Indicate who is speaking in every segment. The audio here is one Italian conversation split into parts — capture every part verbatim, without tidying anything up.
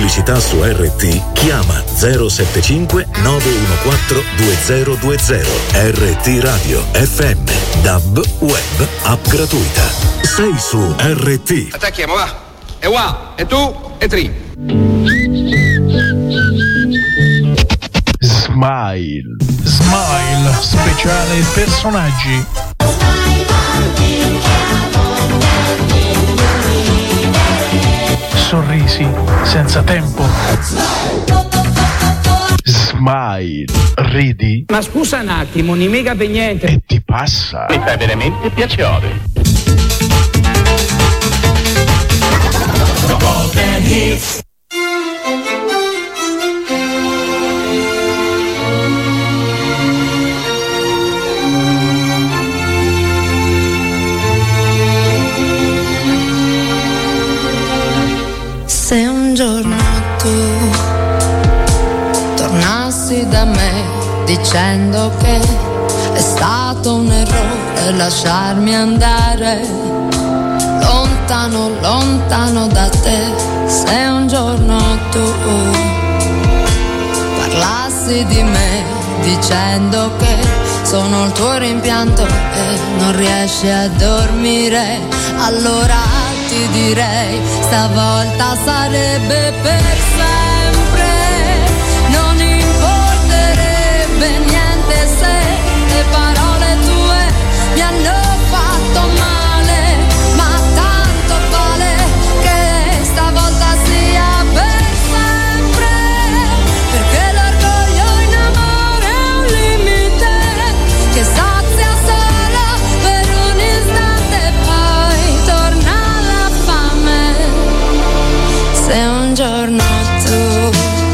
Speaker 1: pubblicità su R T, chiama zero sette cinque nove uno quattro due zero due zero. R T Radio F M, D A B, web, app gratuita. Sei su R T.
Speaker 2: Attacchiamo, va. E wow, e tu, e tri.
Speaker 3: Smile. Smile, speciale personaggi. Sorrisi senza tempo. Smile, ridi.
Speaker 4: Ma scusa un attimo, non mica per niente.
Speaker 3: E ti passa.
Speaker 5: Mi fa veramente piacere.
Speaker 6: Golden Hits.
Speaker 7: Se un giorno tu tornassi da me dicendo che è stato un errore lasciarmi andare lontano, lontano da te, se un giorno tu parlassi di me dicendo che sono il tuo rimpianto e non riesci a dormire, allora ti direi stavolta sarebbe per sempre, non importerebbe niente se le parole tue mi hanno fatto male, ma tanto vale che stavolta sia per sempre, perché l'orgoglio in amore è un limite che sazia solo per un istante, poi torna. Se un giorno tu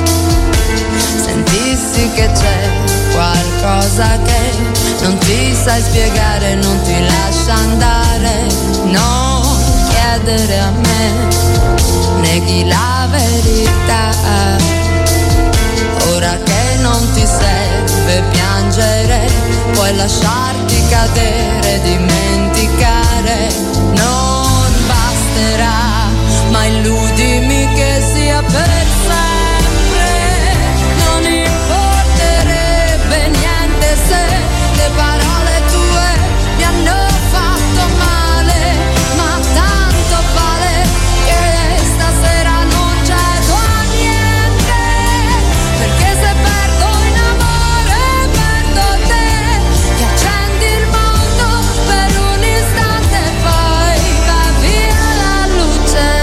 Speaker 7: sentissi che c'è qualcosa che non ti sai spiegare, non ti lascia andare, non chiedere a me, neghi la verità, ora che non ti serve piangere, puoi lasciarti cadere, dimenticare, non basterà. Ma illudimi che sia per sempre, non importerebbe niente se le parole tue mi hanno fatto male, ma tanto vale che stasera non cedo a niente, perché se perdo in amore perdo te, che accendi il mondo per un istante e poi va via la luce.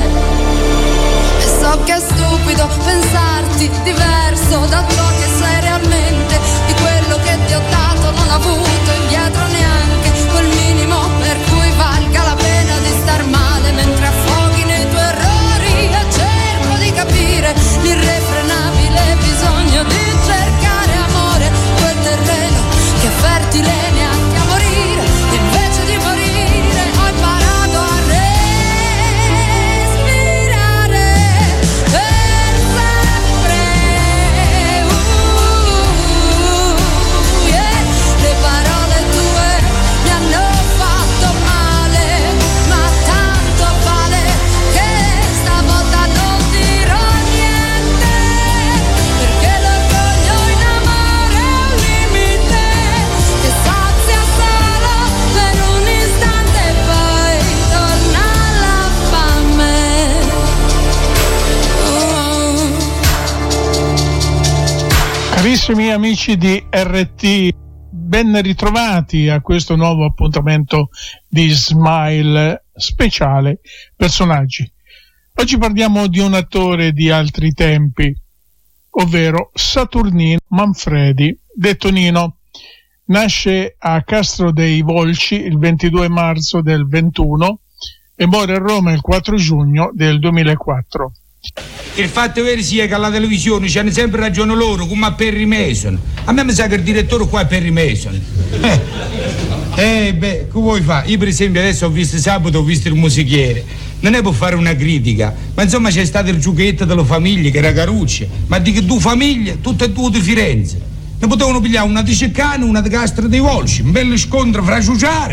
Speaker 7: So che è stupido pensarti diverso da ciò che sei realmente, di quello che ti ho dato non ho avuto indietro neanche quel minimo per cui valga la pena di star male mentre affoghi nei tuoi errori, e cerco di capire l'irrefrenabile bisogno di cercare amore, quel terreno che è fertile neanche a morire, invece di morire ho imparato a respirare per sempre, uh, yeah. Le parole tue mi hanno fatto male, ma tanto vale che stavolta non dirò niente, perché l'orgoglio in amore è un limite che sazia solo per un istante e poi torna la fame.
Speaker 3: Carissimi amici di R T, ben ritrovati a questo nuovo appuntamento di Smile speciale personaggi. Oggi parliamo di un attore di altri tempi, ovvero Saturnino Manfredi, detto Nino. Nasce a Castro dei Volsci il ventidue marzo del ventuno e muore a Roma il quattro giugno del duemilaquattro.
Speaker 8: Il fatto vero sia che alla televisione c'hanno sempre ragione loro, come a Perry Mason. A me mi sa che il direttore qua è Perry Mason. Eh, eh beh, che vuoi fare? Io per esempio adesso ho visto sabato, ho visto il musichiere. Non è per fare una critica, ma insomma c'è stato il giochetto della famiglia che era Caruccia. Ma di che due famiglie, tutte e due di Firenze. Ne potevano pigliare una di Ceccano e una di Castro dei Volsci. Un bello scontro fra ciuciare.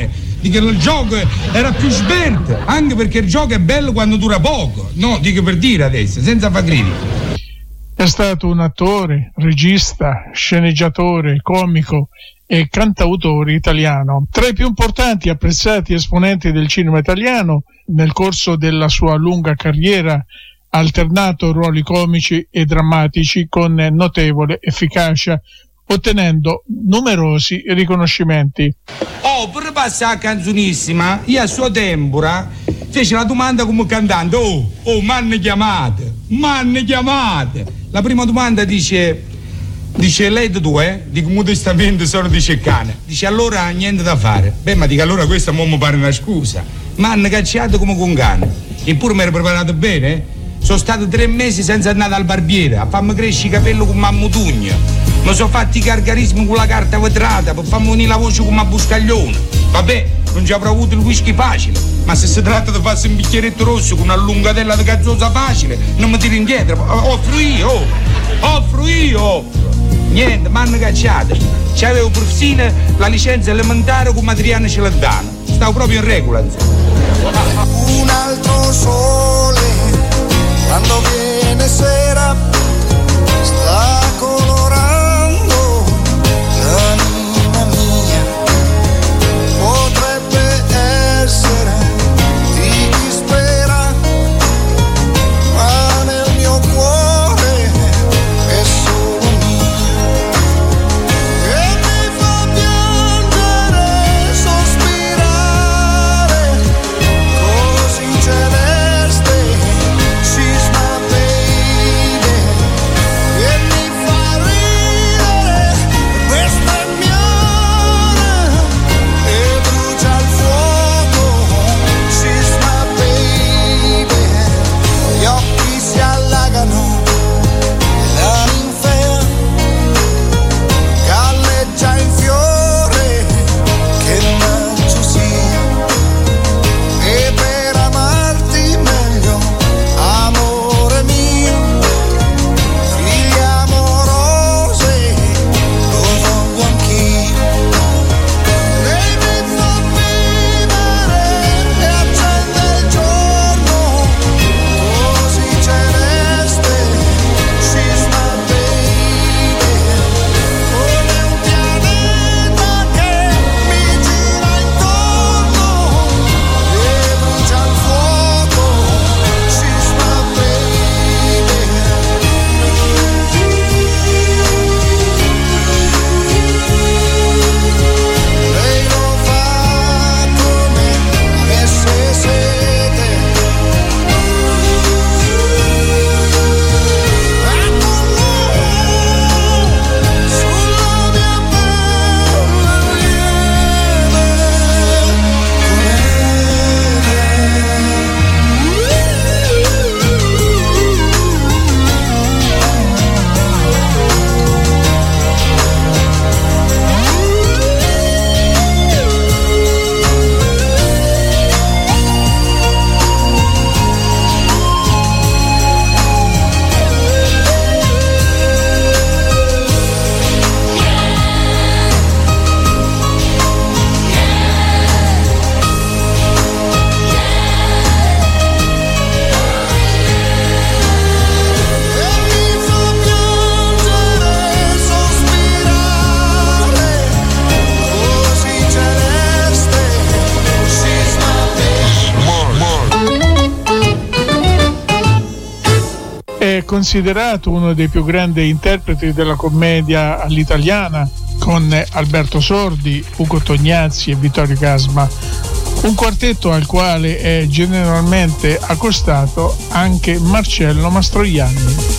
Speaker 8: Dico che il gioco era più svelto, anche perché il gioco è bello quando dura poco. No, dico per dire adesso, senza far critica.
Speaker 3: È stato un attore, regista, sceneggiatore, comico e cantautore italiano. Tra i più importanti e apprezzati esponenti del cinema italiano, nel corso della sua lunga carriera ha alternato ruoli comici e drammatici con notevole efficacia, ottenendo numerosi riconoscimenti.
Speaker 8: Oh, per passare a canzonissima, io a suo tempora fece la domanda come cantante. Oh, oh, m'hanno chiamate, m'hanno chiamate. La prima domanda dice, dice lei da tu, eh? Dico modestamente sono di Ceccane. Dice allora niente da fare. Beh, ma dico allora questa mo mi pare una scusa. M'hanno cacciato come con cane. Eppure mi ero preparato bene, eh? Sono stato tre mesi senza andare dal barbiere a farmi crescere i capelli con mammutugna. Mi sono fatti i gargarismi con la carta vetrata per farmi venire la voce come a buscaglione. Vabbè, non ci avrò avuto il whisky facile, ma se si tratta di farsi un bicchieretto rosso con una lungatella di gazzosa facile, non mi tiro indietro. Offro io, oh. offro io, offro. Niente, m'hanno cacciato. C'avevo persino la licenza elementare con Adriano Celentano. Stavo proprio in regola.
Speaker 6: Un altro sole, quando viene sera, sta colorando l'anima mia. Potrebbe essere di chi spera, ma nel mio cuore è solo mia. E mi fa piangere, sospirare, così celeste. She's my baby. E mi fa ridere, questa è mia e brucia il fuoco. She's my baby. Gli occhi si allagano, la ninfea galleggia in fiore, che maggio sia. E per amarti meglio, amore mio, figli amorose, lo voglio anch'io. Lei mi fa vivere e accende il giorno, così celeste. She's my baby. Come un pianeta che mi gira intorno e brucia il fuoco. She's my baby. Lei lo fa come me se siete. E con lui sulla mia pelle
Speaker 3: È considerato uno dei più grandi interpreti della commedia all'italiana, con Alberto Sordi, Ugo Tognazzi e Vittorio Gasma, un quartetto al quale è generalmente accostato anche Marcello Mastroianni.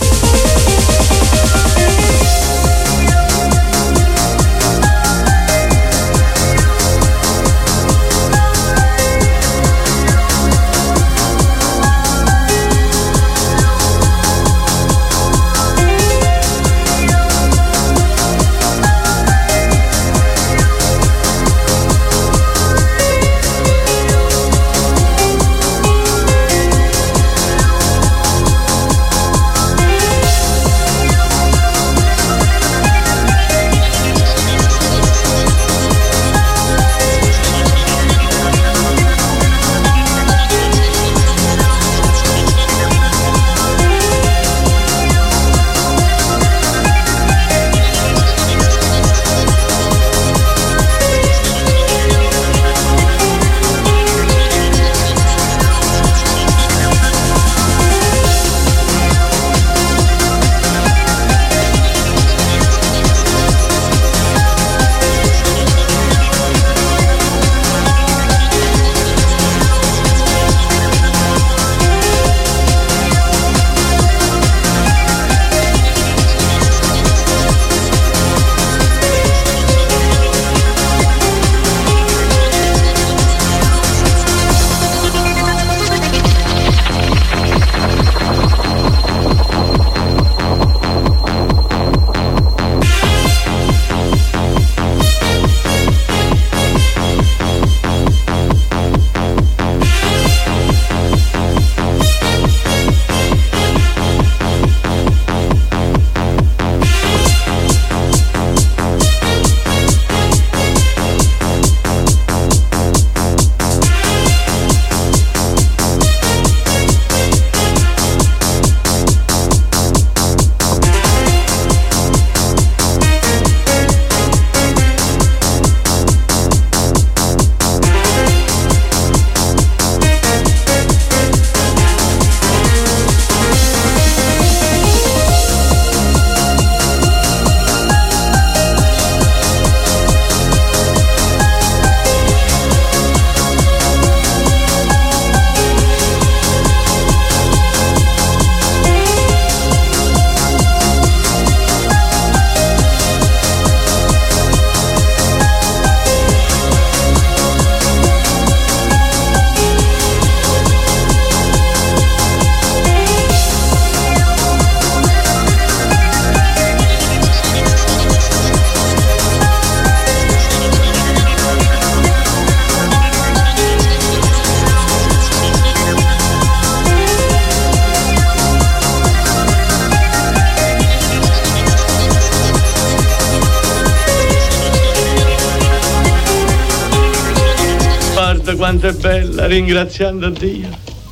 Speaker 9: guarda quanto è bella, ringraziando Dio.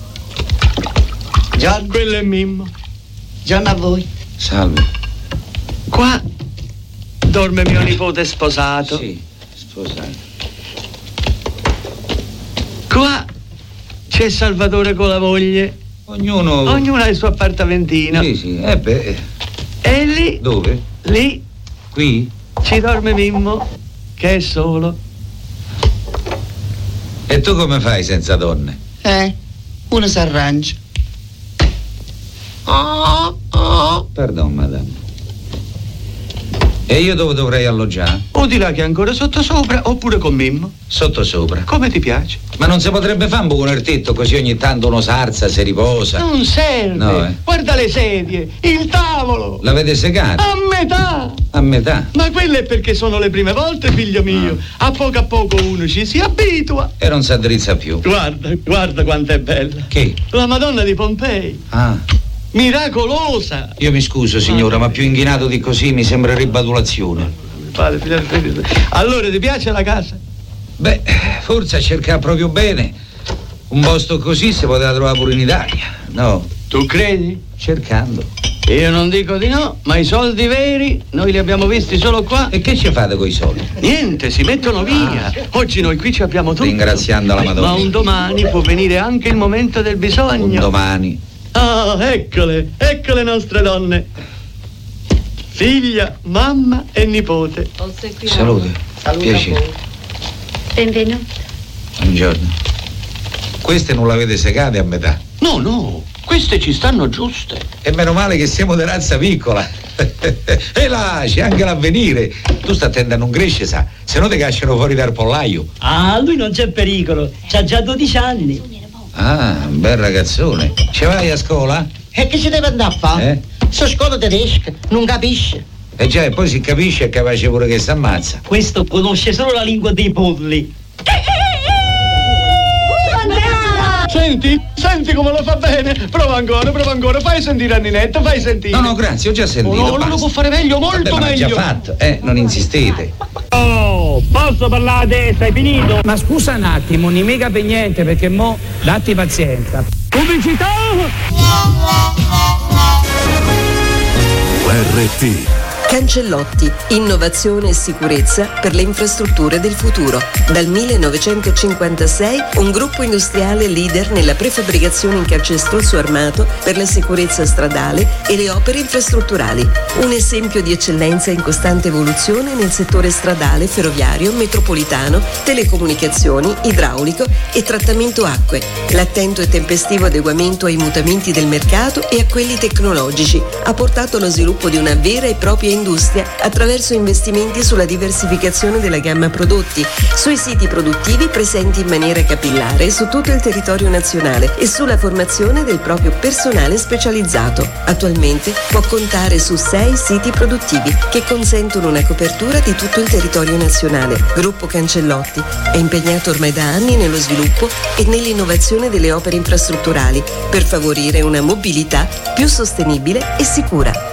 Speaker 9: Già, quello è Mimmo. Già a voi.
Speaker 10: Salve.
Speaker 9: Qua dorme mio nipote sposato.
Speaker 10: Sì, sposato.
Speaker 9: Qua c'è Salvatore con la moglie.
Speaker 10: Ognuno...
Speaker 9: Ognuno ha il suo appartamentino.
Speaker 10: Sì, sì, eh beh.
Speaker 9: E lì...
Speaker 10: Dove?
Speaker 9: Lì...
Speaker 10: Qui?
Speaker 9: Ci dorme Mimmo, che è solo.
Speaker 10: E tu come fai senza donne?
Speaker 11: Eh, uno si arrangia.
Speaker 9: Oh, oh.
Speaker 10: Pardon, madame. E io dove dovrei alloggiare?
Speaker 9: O di là che è ancora sotto sopra, oppure con Mimmo.
Speaker 10: Sotto sopra.
Speaker 9: Come ti piace?
Speaker 10: Ma non si potrebbe fare un buco nel tetto così ogni tanto uno s'alza, si riposa?
Speaker 9: Non serve.
Speaker 10: No, eh.
Speaker 9: Guarda le sedie, il tavolo.
Speaker 10: L'avete segato?
Speaker 9: A metà.
Speaker 10: A metà?
Speaker 9: Ma quello è perché sono le prime volte, figlio mio. Ah. A poco a poco uno ci si abitua.
Speaker 10: E non si addrizza più.
Speaker 9: Guarda, guarda quanto è bella.
Speaker 10: Chi?
Speaker 9: La Madonna di Pompei.
Speaker 10: Ah.
Speaker 9: Miracolosa.
Speaker 10: Io mi scuso, signora, ah. ma più inghinato di così mi sembra ribadulazione.
Speaker 9: Allora, ti piace la casa?
Speaker 10: Beh, forse a cercare proprio bene. Un posto così si poteva trovare pure in Italia, no?
Speaker 9: Tu credi?
Speaker 10: Cercando.
Speaker 9: Io non dico di no, ma i soldi veri noi li abbiamo visti solo qua.
Speaker 10: E che ci fate coi soldi?
Speaker 9: Niente, si mettono via. Ah. Oggi noi qui ci abbiamo tutto.
Speaker 10: Ringraziando la Madonna.
Speaker 9: Ma un domani può venire anche il momento del bisogno.
Speaker 10: Un domani.
Speaker 9: Ah, eccole, ecco le nostre donne. Figlia, mamma e nipote.
Speaker 10: Salute.
Speaker 12: Salute.
Speaker 10: Piacere.
Speaker 12: Benvenuto.
Speaker 10: Buongiorno. Queste non le avete segate a metà?
Speaker 9: No, no, queste ci stanno giuste.
Speaker 10: E meno male che siamo di razza piccola. E là, c'è anche l'avvenire. Tu sta attento a non crescere, sa, se no ti cacciano fuori dal pollaio.
Speaker 13: Ah, lui non c'è pericolo, c'ha già dodici anni.
Speaker 10: Ah, un bel ragazzone. Ci vai a scuola?
Speaker 11: E che ci deve andare a fare?
Speaker 10: Eh?
Speaker 11: So scuola tedesca, non capisce.
Speaker 10: E già, e poi si capisce, è capace pure che si ammazza.
Speaker 13: Questo conosce solo la lingua dei polli.
Speaker 9: Senti, senti come lo fa bene. Prova ancora, prova ancora. Fai sentire a Ninetta, fai sentire.
Speaker 10: No, no, grazie, ho già sentito.
Speaker 9: Oh, no, non lo può fare meglio, molto
Speaker 10: Vabbè,
Speaker 9: meglio.
Speaker 10: Ma l'ha già fatto, eh, non insistete.
Speaker 4: Oh, posso parlare adesso, hai finito?
Speaker 14: Ma scusa un attimo, non mica per niente, perché mo datti pazienza.
Speaker 4: Pubblicità!
Speaker 1: U R T.
Speaker 15: Cancellotti, innovazione e sicurezza per le infrastrutture del futuro. Dal millenovecentocinquantasei un gruppo industriale leader nella prefabbricazione in calcestruzzo armato per la sicurezza stradale e le opere infrastrutturali. Un esempio di eccellenza in costante evoluzione nel settore stradale, ferroviario, metropolitano, telecomunicazioni, idraulico e trattamento acque. L'attento e tempestivo adeguamento ai mutamenti del mercato e a quelli tecnologici ha portato allo sviluppo di una vera e propria industria attraverso investimenti sulla diversificazione della gamma prodotti, sui siti produttivi presenti in maniera capillare su tutto il territorio nazionale e sulla formazione del proprio personale specializzato. Attualmente può contare su sei siti produttivi che consentono una copertura di tutto il territorio nazionale. Gruppo Cancellotti è impegnato ormai da anni nello sviluppo e nell'innovazione delle opere infrastrutturali per favorire una mobilità più sostenibile e sicura.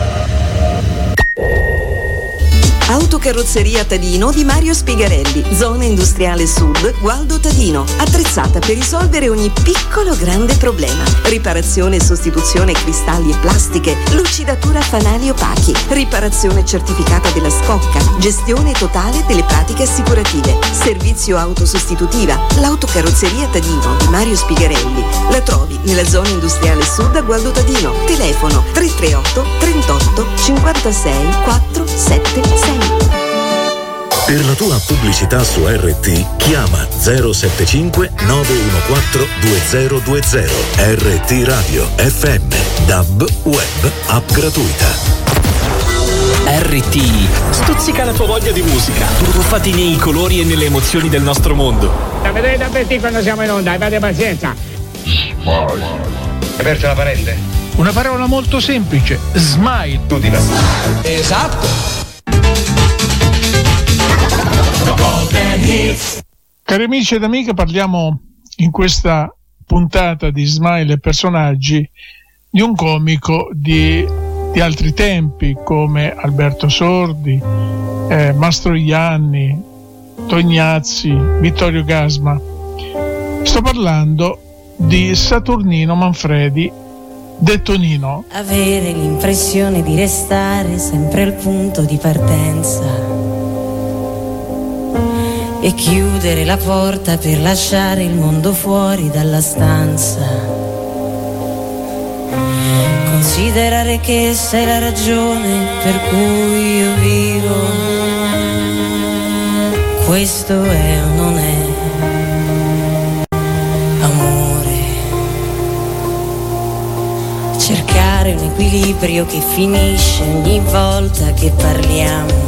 Speaker 15: Autocarrozzeria Tadino di Mario Spigarelli, zona industriale sud, Gualdo Tadino, attrezzata per risolvere ogni piccolo grande problema. Riparazione e sostituzione cristalli e plastiche, lucidatura fanali opachi, riparazione certificata della scocca, gestione totale delle pratiche assicurative, servizio autosostitutiva. L'autocarrozzeria Tadino di Mario Spigarelli la trovi nella zona industriale sud a Gualdo Tadino. Telefono tre tre otto trentotto cinquantasei quattrocentosettantasei.
Speaker 1: Per la tua pubblicità su R T chiama zero sette cinque nove uno quattro due zero due zero. R T Radio F M, D A B, web, app gratuita.
Speaker 16: R T stuzzica la tua voglia di musica, tuffati nei colori e nelle emozioni del nostro mondo.
Speaker 4: La vedete avvertire quando siamo in onda, abbiate pazienza.
Speaker 2: Aperta la parente.
Speaker 3: Una parola molto semplice, smile.
Speaker 2: Esatto.
Speaker 3: Cari amici ed amiche, parliamo in questa puntata di Smile e personaggi di un comico di, di altri tempi come Alberto Sordi, eh, Mastroianni, Tognazzi, Vittorio Gasma. Sto parlando di Saturnino Manfredi, detto Nino.
Speaker 17: Avere l'impressione di restare sempre al punto di partenza e chiudere la porta per lasciare il mondo fuori dalla stanza. Considerare che sei la ragione per cui io vivo. Questo è o non è amore. Cercare un equilibrio che finisce ogni volta che parliamo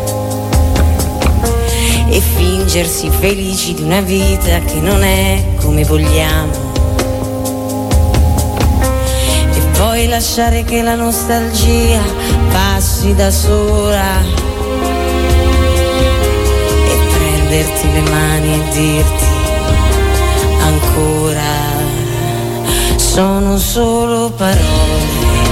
Speaker 17: e fingersi felici di una vita che non è come vogliamo. E poi lasciare che la nostalgia passi da sola e prenderti le mani e dirti ancora. Sono solo parole,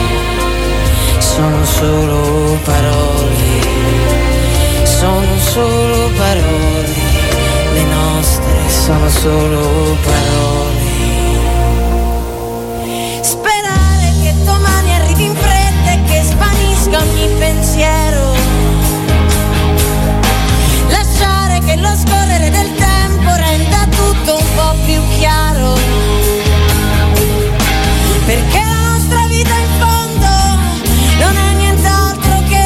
Speaker 17: sono solo parole, sono solo parole, le nostre sono solo parole. Sperare che domani arrivi in fretta e che svanisca ogni pensiero. Lasciare che lo scorrere del tempo renda tutto un po' più chiaro. Perché la nostra vita in fondo non è nient'altro che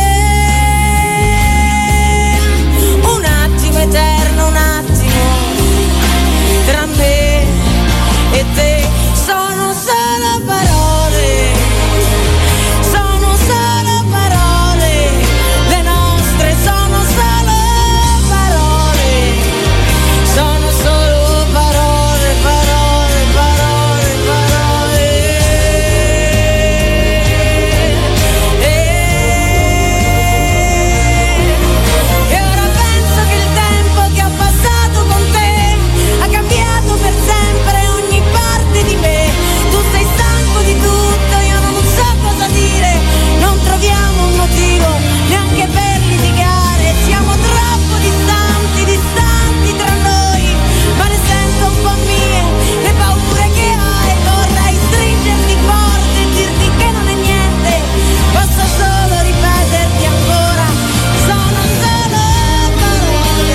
Speaker 17: un attimo eterno, un attimo tra me e te. Sono solo parole, sono solo parole, le nostre sono solo parole, sono solo parole, parole, parole, parole. E ora penso che il tempo che ho passato con te ha cambiato per sempre ogni parte di me. Tu sei stanco di tutto, io non so cosa dire, non troviamo un motivo neanche per litigare. Siamo troppo distanti, distanti tra noi, ma ne sento un po' mie le paure che hai. Vorrei stringerti forte e dirti che non è niente, posso solo ripeterti ancora. Sono solo parole.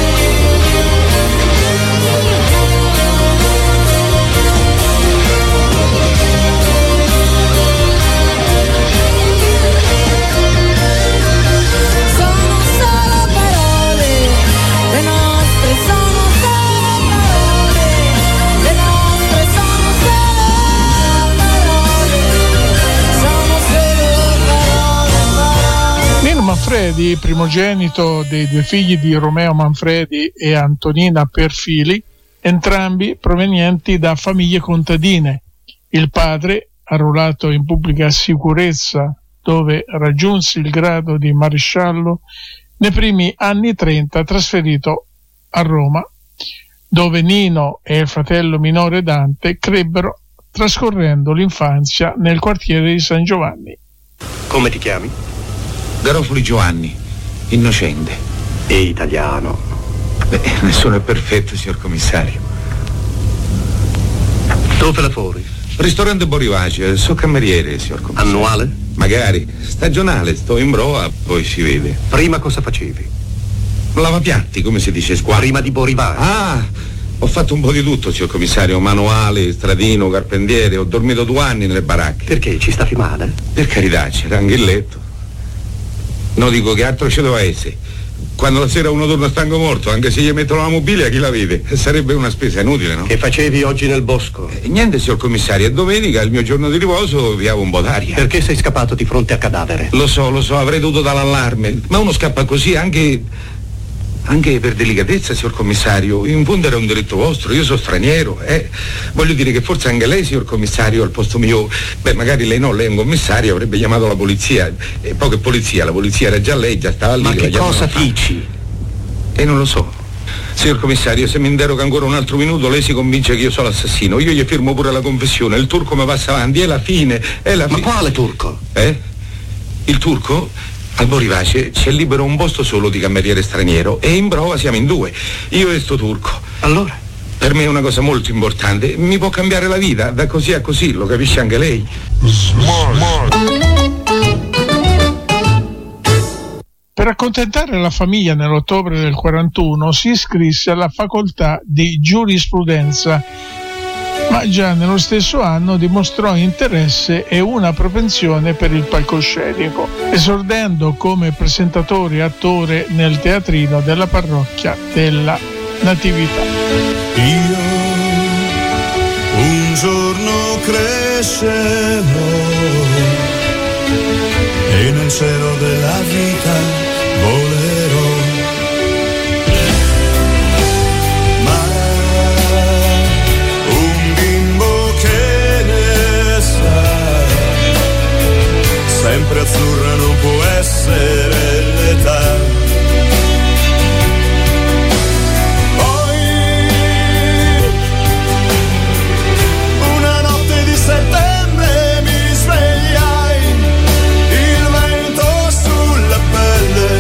Speaker 17: Sono solo parole, le nostre sono solo parole, le nostre sono solo parole, sono solo parole, parole.
Speaker 3: Nino Manfredi, primogenito dei due figli di Romeo Manfredi e Antonina Perfili, entrambi provenienti da famiglie contadine. Il padre, arruolato in pubblica sicurezza, dove raggiunse il grado di maresciallo, nei primi anni trenta trasferito a Roma, dove Nino e il fratello minore Dante crebbero, trascorrendo l'infanzia nel quartiere di San Giovanni.
Speaker 5: Come ti chiami?
Speaker 10: Garofoli Giovanni, innocente.
Speaker 5: E italiano.
Speaker 10: Beh, nessuno è perfetto, signor commissario.
Speaker 5: Dove lavori?
Speaker 10: Ristorante Borivace, so cameriere, signor commissario.
Speaker 5: Annuale?
Speaker 10: Magari. Stagionale, sto in broa, poi si vede.
Speaker 5: Prima cosa facevi?
Speaker 10: Lavapiatti, come si dice, squadra.
Speaker 5: Prima di Borivace.
Speaker 10: Ah, ho fatto un po' di tutto, signor commissario. Manuale, stradino, carpentiere. Ho dormito due anni nelle baracche.
Speaker 5: Perché? Ci stavi male?
Speaker 10: Per carità, c'era anche il letto. No, dico che altro ci doveva essere. Quando la sera uno torna stanco morto, anche se gli mettono la mobilia, chi la vede? Sarebbe una spesa inutile, no?
Speaker 5: Che facevi oggi nel bosco?
Speaker 10: Eh, niente, signor commissario. Domenica, il mio giorno di riposo, viavo un po' d'aria.
Speaker 5: Perché sei scappato di fronte a cadavere?
Speaker 10: Lo so, lo so, avrei dovuto dare l'allarme. Ma uno scappa così anche... anche per delicatezza, signor commissario. In fondo era un diritto vostro, io sono straniero, eh. Voglio dire che forse anche lei, signor commissario, al posto mio, beh, magari lei no, lei è un commissario, avrebbe chiamato la polizia. E poi che polizia? La polizia era già lei, già stava lì.
Speaker 5: Ma che cosa dici?
Speaker 10: E non lo so. Signor commissario, se mi inderoga ancora un altro minuto, lei si convince che io sono l'assassino. Io gli firmo pure la confessione, il turco mi passa avanti, è la fine, è la fine.
Speaker 5: Ma quale turco?
Speaker 10: Eh? Il turco? Al Borivace c'è libero un posto solo di cameriere straniero e in prova siamo in due, io e sto turco.
Speaker 5: Allora?
Speaker 10: per me è una cosa molto importante, mi può cambiare la vita, da così a così, lo capisce anche lei.
Speaker 3: Per accontentare la famiglia nell'ottobre del quarantuno si iscrisse alla facoltà di giurisprudenza, ma già nello stesso anno dimostrò interesse e una propensione per il palcoscenico, esordendo come presentatore e attore nel teatrino della parrocchia della Natività.
Speaker 6: Io un giorno crescerò e nel cielo della vita volerò, ma un bimbo che ne sa, sempre azzurra non può essere l'età. Settembre mi svegliai, il vento sulla pelle,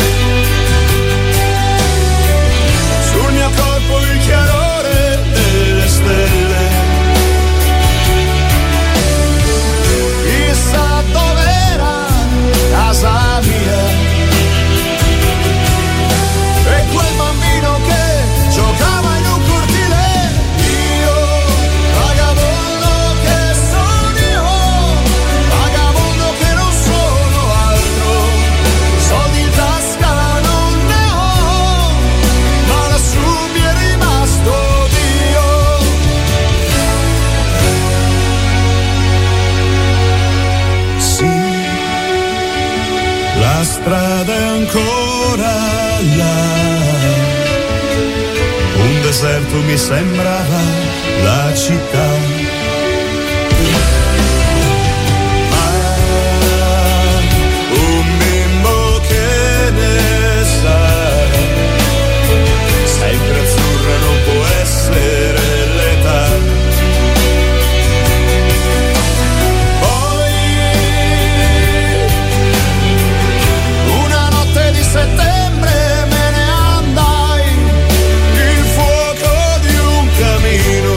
Speaker 6: sul mio corpo il chiarore delle stelle. Chissà dov'era casa mia, e quel bambino che giocava in un cortile, io vagabondo. La strada è ancora là, un deserto mi sembrava la città. Ma un bimbo che ne sa, sempre azzurra non può essere l'età. Settembre me ne andai, il fuoco di un camino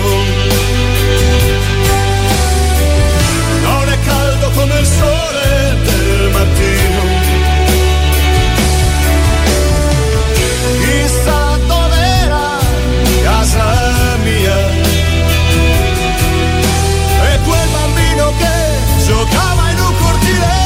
Speaker 6: non è caldo come il sole del mattino. Chissà dov'era casa mia, e quel bambino che giocava in un cortile.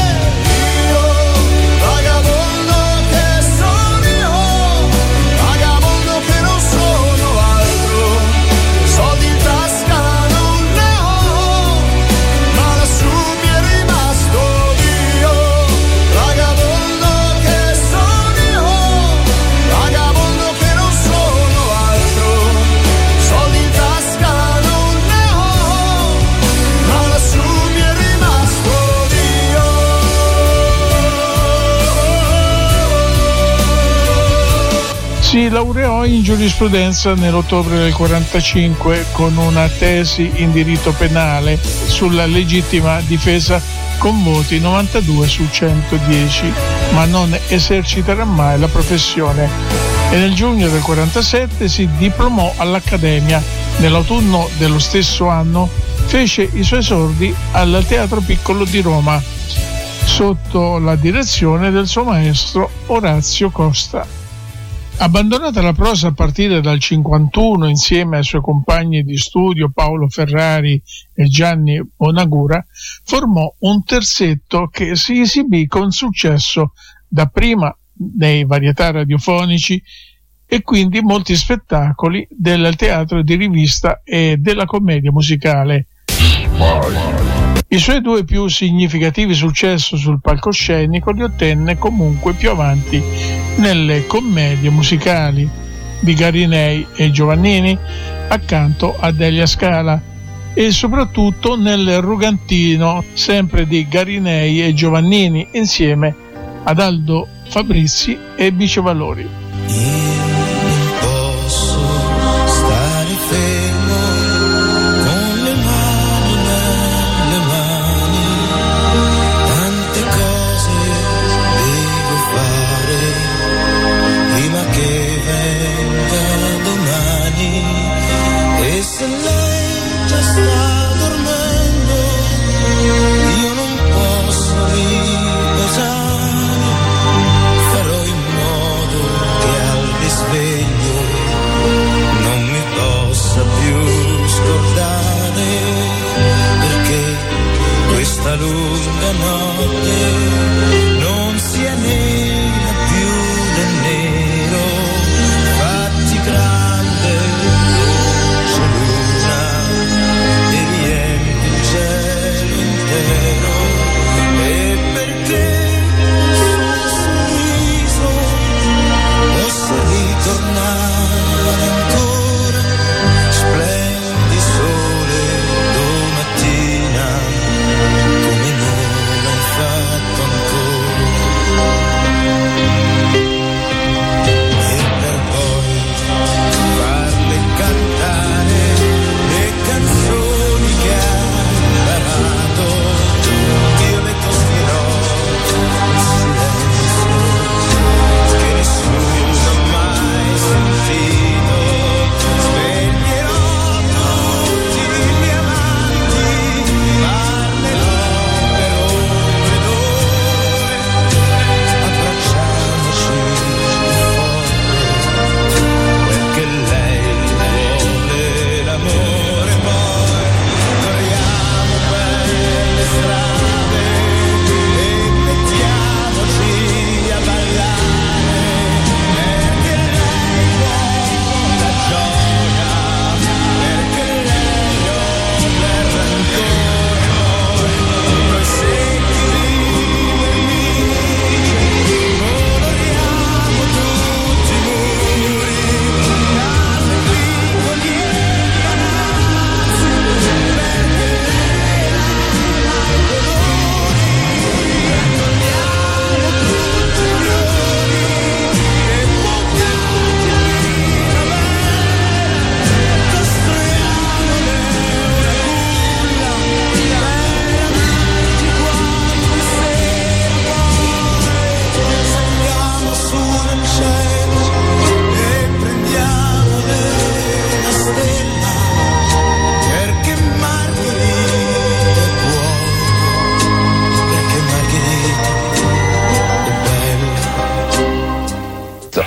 Speaker 3: Si laureò in giurisprudenza nell'ottobre del quarantacinque con una tesi in diritto penale sulla legittima difesa con voti novantadue su centodieci, ma non eserciterà mai la professione. E nel giugno del quarantasette si diplomò all'Accademia. Nell'autunno dello stesso anno fece i suoi esordi al Teatro Piccolo di Roma, sotto la direzione del suo maestro Orazio Costa. Abbandonata la prosa a partire dal cinquantuno insieme ai suoi compagni di studio Paolo Ferrari e Gianni Bonagura, formò un terzetto che si esibì con successo dapprima nei varietà radiofonici e quindi molti spettacoli del teatro di rivista e della commedia musicale. I suoi due più significativi successi sul palcoscenico li ottenne comunque più avanti nelle commedie musicali di Garinei e Giovannini accanto a Delia Scala e soprattutto nel Rugantino sempre di Garinei e Giovannini insieme ad Aldo Fabrizi e Bice Valori.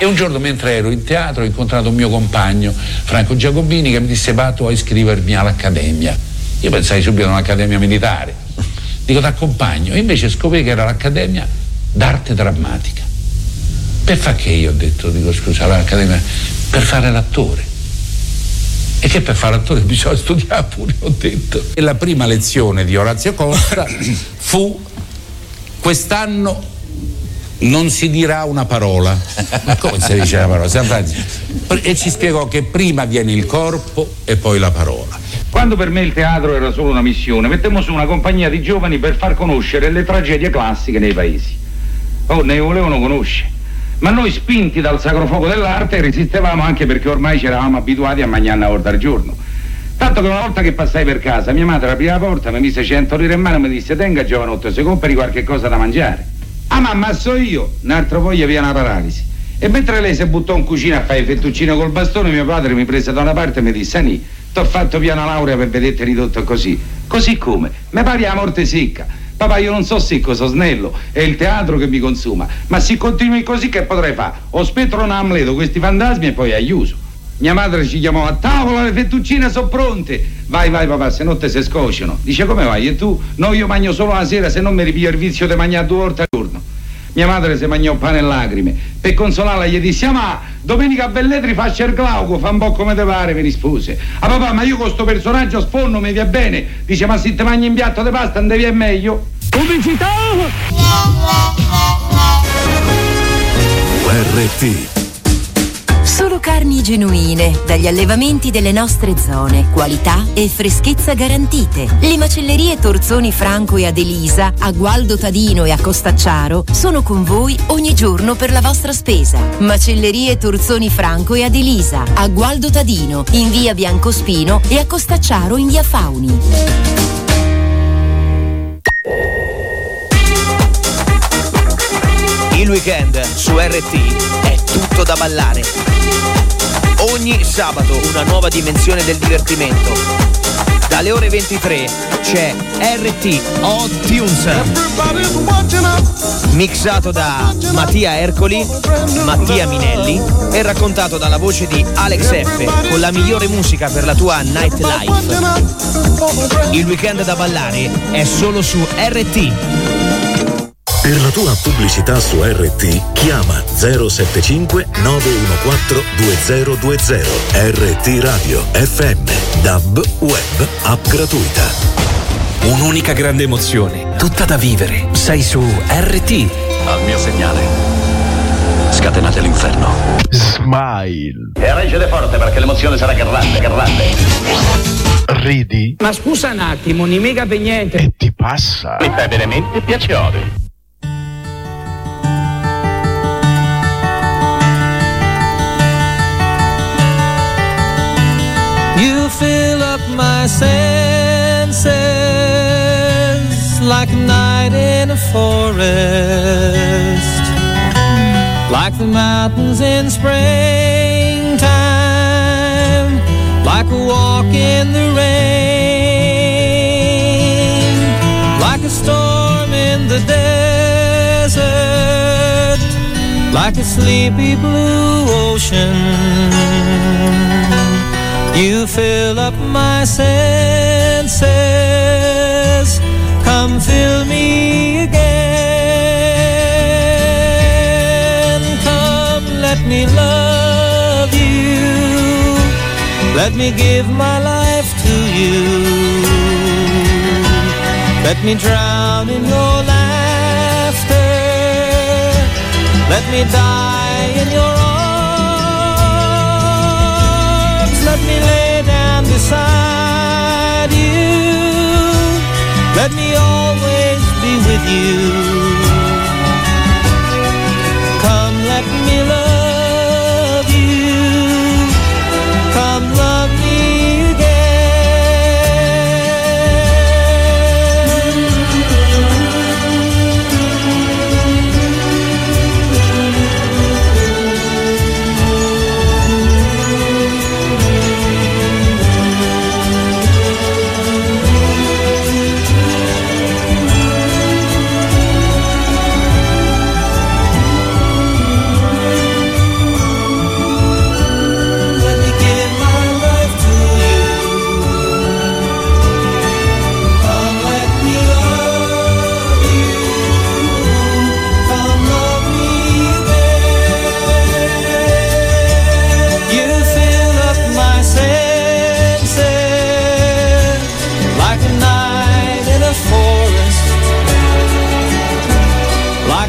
Speaker 8: E un giorno, mentre ero in teatro, ho incontrato un mio compagno, Franco Giacobini, che mi disse: vado a iscrivermi all'Accademia. Io pensai subito a un'accademia militare. Dico: t'accompagno. E invece scoprì che era l'Accademia d'Arte Drammatica. Per fare che? Io ho detto, dico scusa, l'Accademia per fare l'attore. E che per fare l'attore bisogna studiare pure, ho detto. E la prima lezione di Orazio Costa fu: quest'anno non si dirà una parola. Ma come si dice la parola? E ci spiegò che prima viene il corpo e poi la parola.
Speaker 10: Quando per me il teatro era solo una missione, mettemmo su una compagnia di giovani per far conoscere le tragedie classiche nei paesi. Oh, ne volevano conoscere. Ma noi, spinti dal sacro fuoco dell'arte, resistevamo, anche perché ormai ci eravamo abituati a mangiare una volta al giorno. Tanto che una volta che passai per casa, mia madre aprì la porta, mi mise cento lire in mano e mi disse: tenga giovanotto, se compri qualche cosa da mangiare. Ah, ma ammasso io, un altro poi via una paralisi. E mentre lei si buttò in cucina a fare i fettuccine col bastone, mio padre mi prese da una parte e mi disse: Ani, t'ho fatto piena laurea per vederti ridotto così. Così come? Me pari la morte secca. Papà, io non so secco, so snello, è il teatro che mi consuma, ma se continui così che potrei fare? O spettro un Amleto, questi fantasmi, e poi aiuso. Mia madre ci chiamò: a tavola, le fettuccine sono pronte. Vai, vai papà, se no te se scocciano. Dice: come vai? E tu? No, io mangio solo la sera, se non mi ripiglio il vizio di mangiare due volte al giorno. Mia madre si mangiò pane e lacrime. Per consolarla gli disse: ma domenica a Belletri faccia il glauco, fa un po' come te pare, mi rispose. Ah papà, ma io con sto personaggio sfonno, mi via bene. Dice: ma se ti mangi un piatto di pasta non devi è meglio.
Speaker 4: Pubblicità!
Speaker 1: U R T.
Speaker 18: Solo carni genuine, dagli allevamenti delle nostre zone, qualità e freschezza garantite. Le macellerie Torzoni Franco e Adelisa, a Gualdo Tadino e a Costacciaro, sono con voi ogni giorno per la vostra spesa. Macellerie Torzoni Franco e Adelisa, a Gualdo Tadino, in via Biancospino, e a Costacciaro in via Fauni.
Speaker 19: Il weekend su R T è tutto da ballare. Ogni sabato una nuova dimensione del divertimento. Dalle ore ventitré c'è R T Hot Tunes, mixato da Mattia Ercoli, Mattia Minelli e raccontato dalla voce di Alex F, con la migliore musica per la tua nightlife. Il weekend da ballare è solo su R T.
Speaker 1: Per la tua pubblicità su R T chiama zero sette cinque nove uno quattro due zero due zero. R T Radio F M, D A B, web, app gratuita.
Speaker 16: Un'unica grande emozione, tutta da vivere. Sei su R T.
Speaker 5: Al mio segnale, scatenate l'inferno.
Speaker 20: Smile.
Speaker 5: E reggete forte perché l'emozione sarà grande, grande.
Speaker 20: Ridi.
Speaker 14: Ma scusa un attimo, non mica per niente.
Speaker 20: E ti passa.
Speaker 5: Mi fa veramente piacere.
Speaker 21: You fill up my senses like a night in a forest, like the mountains in springtime, like a walk in the rain, like a storm in the desert, like a sleepy blue ocean. You fill up my senses, come fill me again. Come, let me love you, let me give my life to you. Let me drown in your laughter, let me die in your arms. Let me lay down beside you, let me always be with you. Come, let me love you, come love me again.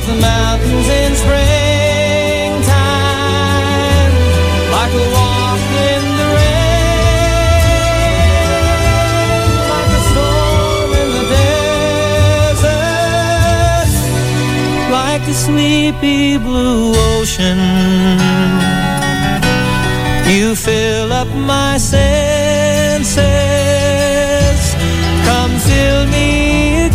Speaker 21: the mountains in springtime, like a walk in the rain, like a storm in the desert, like a sleepy blue ocean. You fill up my senses, come fill me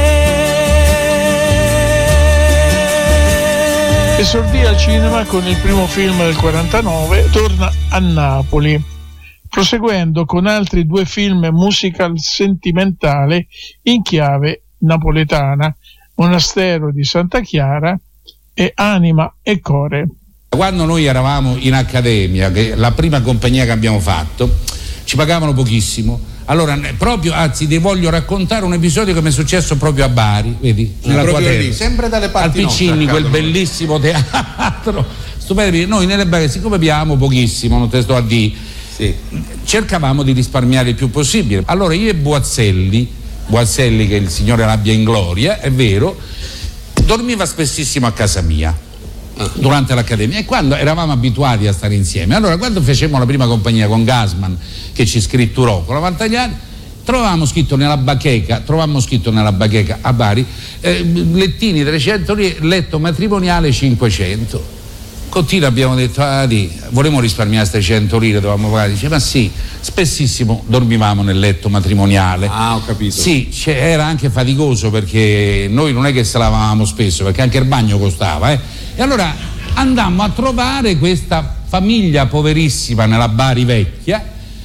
Speaker 21: again.
Speaker 3: Esordì al cinema con il primo film del quarantanove, torna a Napoli, proseguendo con altri due film musical sentimentale in chiave napoletana, Monastero di Santa Chiara e Anima e Core.
Speaker 8: Quando noi eravamo in accademia, che la prima compagnia che abbiamo fatto, ci pagavano pochissimo. Allora, proprio, anzi, ti voglio raccontare un episodio che mi è successo proprio a Bari, vedi?
Speaker 7: Nella tua terra. Sempre dalle parti
Speaker 8: al Piccini, quel bellissimo teatro. Stupendo. Noi nelle Bari, siccome abbiamo pochissimo, non te sto a dire, sì, cercavamo di risparmiare il più possibile. Allora io e Boazzelli, Boazzelli che il Signore l'abbia in gloria, è vero, dormiva spessissimo a casa mia durante l'accademia, e quando eravamo abituati a stare insieme, allora quando facemmo la prima compagnia con Gassman che ci scritturò con la Vantagliani, trovavamo scritto nella bacheca trovavamo scritto nella bacheca a Bari eh, lettini trecento lire, letto matrimoniale cinquecento. Continua abbiamo detto, ah, di, vorremmo risparmiare queste cento lire, dovevamo pagare. Dice, ma sì, spessissimo dormivamo nel letto matrimoniale.
Speaker 7: Ah, ho capito.
Speaker 8: Sì, era anche faticoso perché noi non è che se lavavamo spesso, perché anche il bagno costava, eh. E allora andammo a trovare questa famiglia poverissima nella Bari vecchia,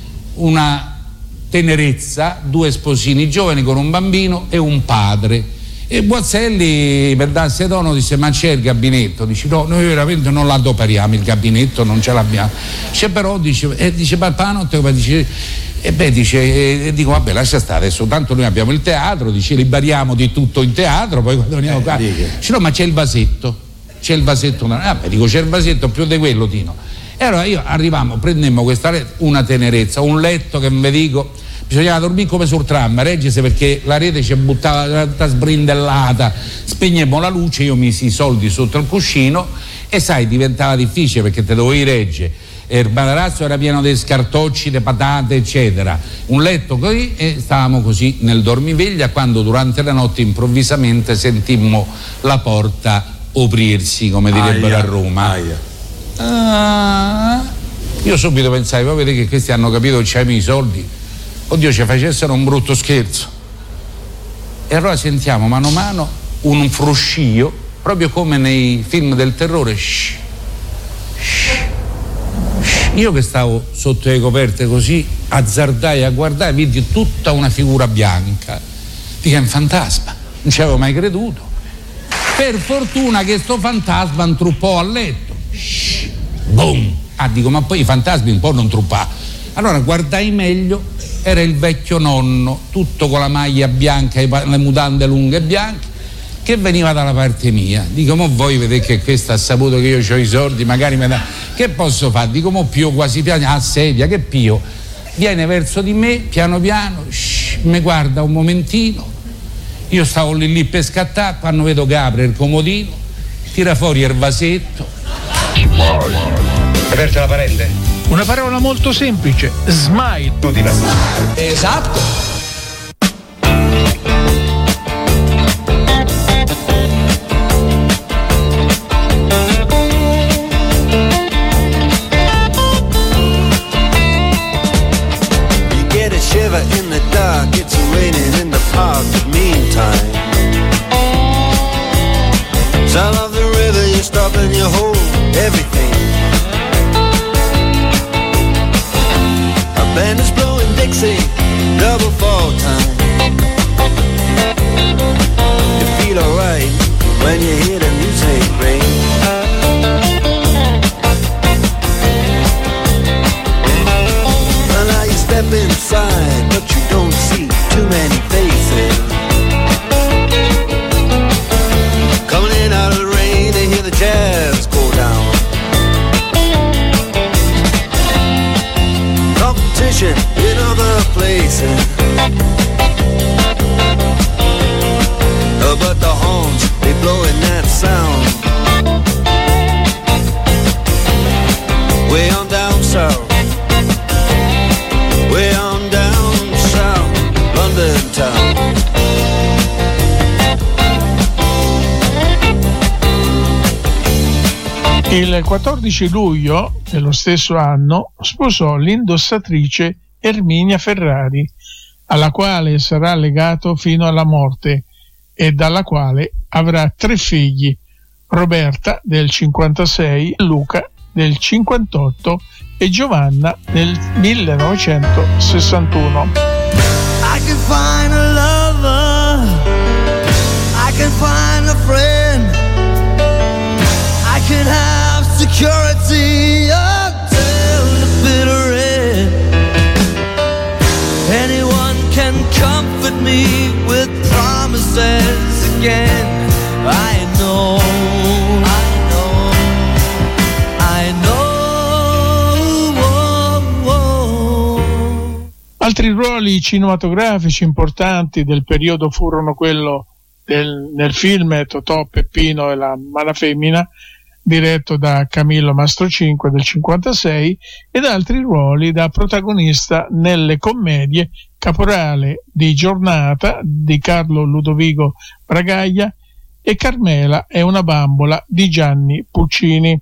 Speaker 8: una tenerezza, due sposini giovani con un bambino e un padre. E Boazzelli per darsi tono disse, ma c'è il gabinetto? Dice, no, noi veramente non l'adoperiamo il gabinetto, non ce l'abbiamo. Dice, però dice, e dice, papà notte come dice, e beh dice, e dico, vabbè lascia stare adesso, tanto noi abbiamo il teatro, dice, liberiamo di tutto in teatro, poi quando veniamo eh, qua dice, no, ma c'è il vasetto, c'è il vasetto, ah, beh, dico, c'è il vasetto più di quello, Tino. E allora io arrivammo, prendemmo questa rete, una tenerezza, un letto che mi dico, bisognava dormire come sul tram, reggese, perché la rete ci buttava tutta sbrindellata, spegnemmo la luce, io misi i soldi sotto il cuscino e sai, diventava difficile perché te dovevi reggere, il matarazzo era pieno di scartocci, di patate eccetera, un letto così, e stavamo così nel dormiveglia quando durante la notte improvvisamente sentimmo la porta aprirsi, come direbbero a Roma. Ah, io subito pensai, voi vedete che questi hanno capito che c'avevano i soldi, oddio ci facessero un brutto scherzo. E allora sentiamo mano a mano un fruscio, proprio come nei film del terrore. Shh, shh, shh. Io che stavo sotto le coperte così azzardai a guardare, vidi tutta una figura bianca, dico, è un fantasma, non ci avevo mai creduto. Per fortuna che sto fantasma non truppò a letto. Shh, boom. Ah, dico, ma poi i fantasmi un po' non truppà. Allora guardai meglio, era il vecchio nonno, tutto con la maglia bianca e le mutande lunghe bianche, che veniva dalla parte mia. Dico, mo voi vedete che questo ha saputo che io ho i soldi, magari me da... Che posso fare? Dico, mo Pio quasi piano, a sedia, che Pio? Viene verso di me, piano piano, shh, mi guarda un momentino, io stavo lì lì per scattare, quando vedo che apre il comodino, tira fuori il vasetto.
Speaker 2: Aperte la parente?
Speaker 3: Una parola molto semplice, smile.
Speaker 2: Esatto.
Speaker 21: You get a shiver in the dark, it's raining in the park, but meantime sound of the river, you stop and you hold everything. Band is blowing Dixie, double fall time. You feel alright when you hear the music ring. Well, now you step inside, but you don't see too many faces. Coming in out of the rain, they hear the jazz go down. In other places, oh, but the horns, they blow in that
Speaker 3: Il quattordici luglio dello stesso anno sposò l'indossatrice Erminia Ferrari, alla quale sarà legato fino alla morte e dalla quale avrà tre figli: Roberta del cinquantasei, Luca del cinquantotto e Giovanna del millenovecentosessantuno.
Speaker 21: I can find a lover, I can find a friend, I can have security until the bitter end. Anyone can comfort me with promises again. I know, I know, I know. Oh, oh.
Speaker 3: Altri ruoli cinematografici importanti del periodo furono quello del, nel film Totò, Peppino e la Malafemmina, diretto da Camillo Mastrocinque del cinquantasei, ed altri ruoli da protagonista nelle commedie Caporale di Giornata di Carlo Ludovico Bragaglia e Carmela è una bambola di Gianni Puccini.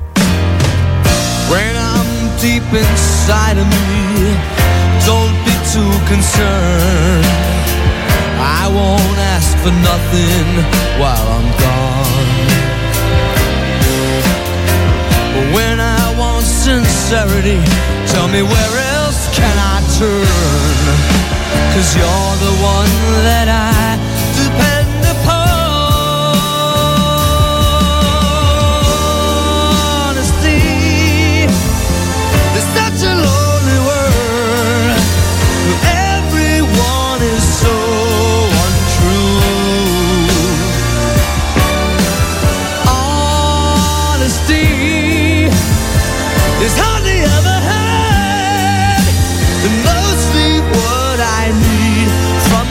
Speaker 21: When I'm deep inside of me, don't be too concerned. I won't ask for nothing while I'm gone. But when I want sincerity, tell me where else can I turn? 'Cause you're the one that I depend upon. Honesty is such a lonely world. Everyone is so untrue. Honesty is hardly ever had, and mostly what I need from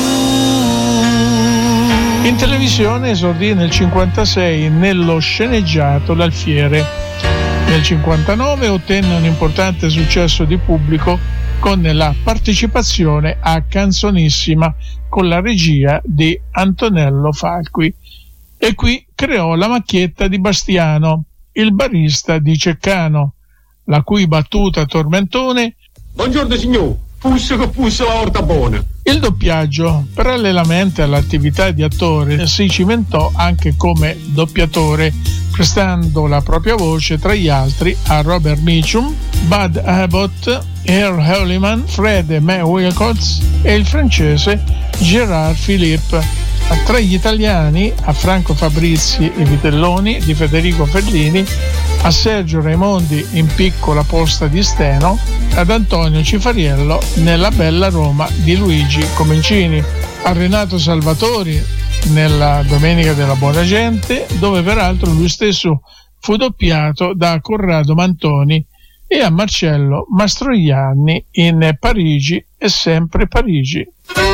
Speaker 21: you.
Speaker 3: In televisione esordì nel cinquantasei nello sceneggiato L'Alfiere. Nel cinquantanove ottenne un importante successo di pubblico con la partecipazione a Canzonissima con la regia di Antonello Falqui. E qui creò la macchietta di Bastiano, il barista di Ceccano, la cui battuta tormentone:
Speaker 4: Buongiorno signor, pusso che pusso la orta buona.
Speaker 3: Il doppiaggio, parallelamente all'attività di attore, si cimentò anche come doppiatore, prestando la propria voce tra gli altri a Robert Mitchum, Bud Abbott, Earl Holliman, Fred e Mae Wilcox e il francese Gérard Philippe. Tra gli italiani a Franco Fabrizi e Vitelloni di Federico Fellini, a Sergio Raimondi in Piccola posta di Steno, ad Antonio Cifariello nella Bella Roma di Luigi Comencini, a Renato Salvatori nella Domenica della Buona Gente, dove peraltro lui stesso fu doppiato da Corrado Mantoni, e a Marcello Mastroianni in Parigi e sempre Parigi.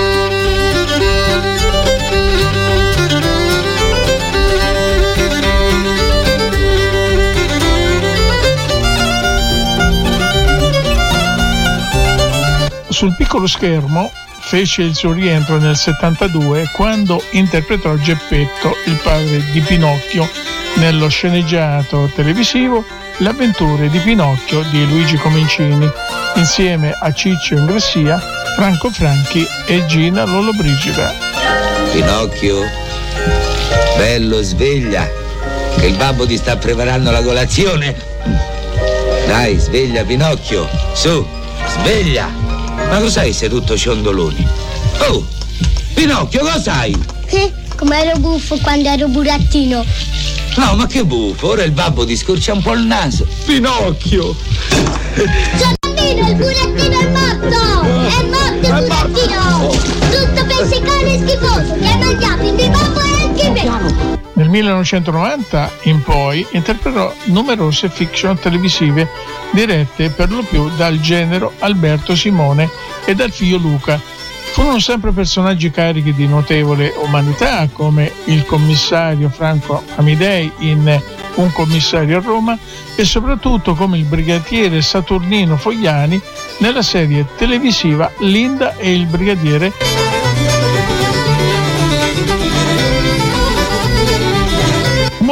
Speaker 3: Sul piccolo schermo fece il suo rientro nel settantadue quando interpretò Geppetto, il padre di Pinocchio, nello sceneggiato televisivo Le avventure di Pinocchio di Luigi Comencini, insieme a Ciccio Ingressia, Franco Franchi e Gina Lollobrigida.
Speaker 12: Pinocchio, bello, sveglia, che il babbo ti sta preparando la colazione. Dai, sveglia Pinocchio, su, sveglia. Ma cos'hai seduto ciondoloni? Oh, Pinocchio, cos'hai?
Speaker 22: Eh, come ero buffo quando ero burattino.
Speaker 12: No, ma che buffo, ora il babbo ti scorcia un po' il naso. Pinocchio!
Speaker 22: Ciondolino, il burattino è morto! È morto il burattino! Tutto per seccare schifoso, che hai mangiato il mio babbo e anche me!
Speaker 3: Nel millenovecentonovanta in poi interpretò numerose fiction televisive dirette per lo più dal genero Alberto Simone e dal figlio Luca. Furono sempre personaggi carichi di notevole umanità, come il commissario Franco Amidei in Un commissario a Roma e soprattutto come il brigadiere Saturnino Fogliani nella serie televisiva Linda e il brigadiere.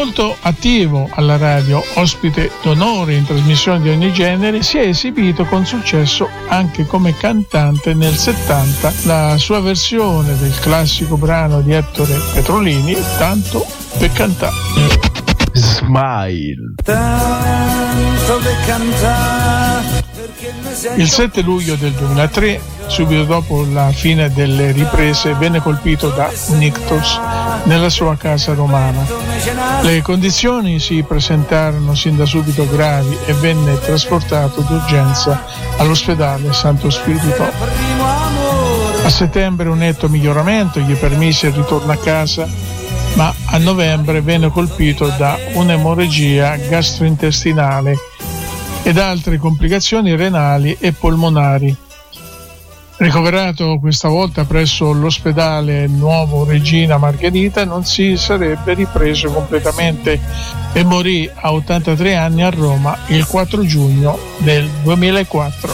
Speaker 3: molto attivo alla radio, ospite d'onore in trasmissioni di ogni genere, si è esibito con successo anche come cantante nel settanta. La sua versione del classico brano di Ettore Petrolini, Tanto per cantare.
Speaker 20: Smile.
Speaker 21: Tanto per cantare.
Speaker 3: Il sette luglio del duemilatré, subito dopo la fine delle riprese, venne colpito da un ictus nella sua casa romana. Le condizioni si presentarono sin da subito gravi e venne trasportato d'urgenza all'ospedale Santo Spirito. A settembre un netto miglioramento gli permise il ritorno a casa, ma a novembre venne colpito da un'emorragia gastrointestinale ed altre complicazioni renali e polmonari. Ricoverato questa volta presso l'ospedale Nuovo Regina Margherita, non si sarebbe ripreso completamente e morì a ottantatré anni a Roma il quattro giugno del duemilaquattro.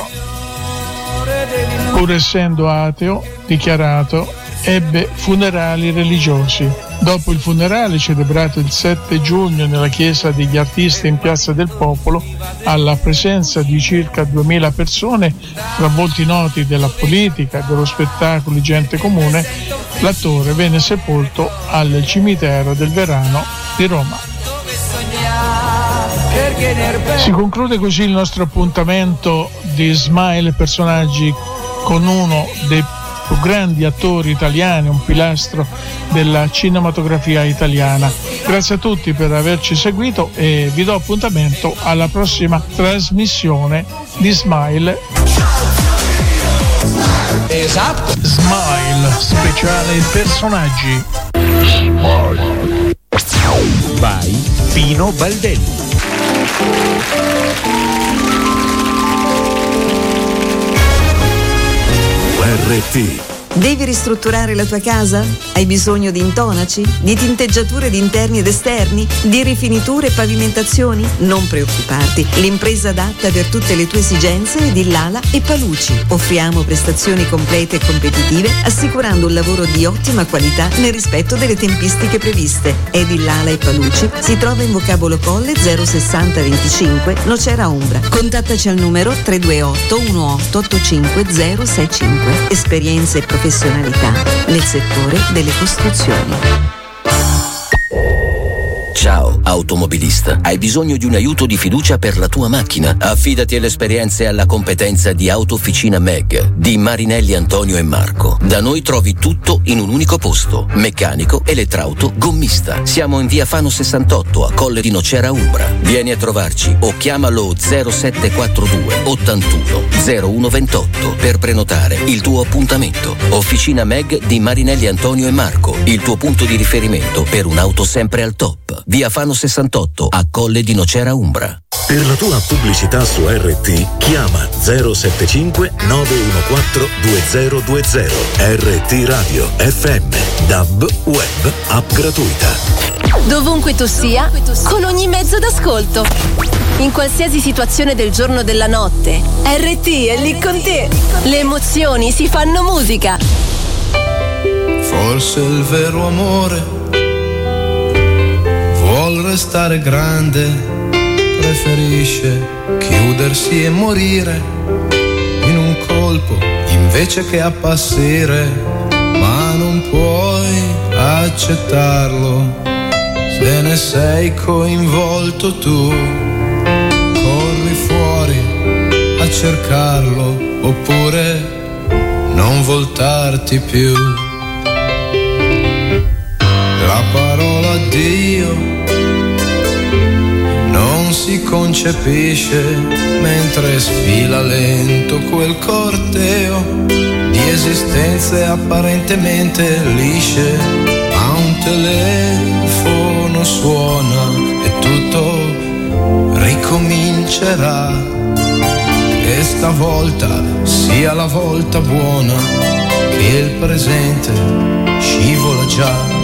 Speaker 3: Pur essendo ateo dichiarato, ebbe funerali religiosi. Dopo il funerale, celebrato il sette giugno nella chiesa degli artisti in Piazza del Popolo, alla presenza di circa duemila persone, tra molti noti della politica, dello spettacolo e gente comune, l'attore venne sepolto al cimitero del Verano di Roma. Si conclude così il nostro appuntamento di Smile Personaggi con uno dei più grandi attori italiani, un pilastro della cinematografia italiana. Grazie a tutti per averci seguito e vi do appuntamento alla prossima trasmissione di Smile.
Speaker 2: Esatto.
Speaker 3: Smile, speciale personaggi.
Speaker 1: Smile.
Speaker 16: By Pino Baldelli.
Speaker 1: R T.
Speaker 15: Devi ristrutturare la tua casa? Hai bisogno di intonaci? Di tinteggiature di interni ed esterni? Di rifiniture e pavimentazioni? Non preoccuparti, l'impresa adatta per tutte le tue esigenze è Dillala e Paluci. Offriamo prestazioni complete e competitive, assicurando un lavoro di ottima qualità nel rispetto delle tempistiche previste. È Dillala e Paluci, si trova in Vocabolo Colle zero sessanta venticinque, Nocera Umbra. Contattaci al numero tre due otto uno otto otto cinque zero sei cinque. Esperienze e professionalità nel settore delle costruzioni.
Speaker 11: Ciao, automobilista. Hai bisogno di un aiuto di fiducia per la tua macchina? Affidati alle esperienze e alla competenza di Autofficina Meg di Marinelli Antonio e Marco. Da noi trovi tutto in un unico posto: meccanico, elettrauto, gommista. Siamo in via Fano sessantotto a Colle di Nocera Umbra. Vieni a trovarci o chiamalo zero sette quattro due ottantuno zero uno ventotto per prenotare il tuo appuntamento. Officina Meg di Marinelli Antonio e Marco, il tuo punto di riferimento per un'auto sempre al top. Via Fano sessantotto a Colle di Nocera Umbra.
Speaker 1: Per la tua pubblicità su R T chiama zero sette cinque nove uno quattro due zero due zero. R T Radio F M, D A B, web, app gratuita.
Speaker 13: Dovunque tu sia, con ogni mezzo d'ascolto. In qualsiasi situazione del giorno o della notte, R T è lì con te. Le emozioni si fanno musica.
Speaker 21: Forse il vero amore vuol restare grande, preferisce chiudersi e morire in un colpo invece che appassire, ma non puoi accettarlo se ne sei coinvolto tu. Corri fuori a cercarlo oppure non voltarti più. La parola Dio non si concepisce mentre sfila lento quel corteo di esistenze apparentemente lisce, ma un telefono suona e tutto ricomincerà, e stavolta sia la volta buona che il presente scivola già.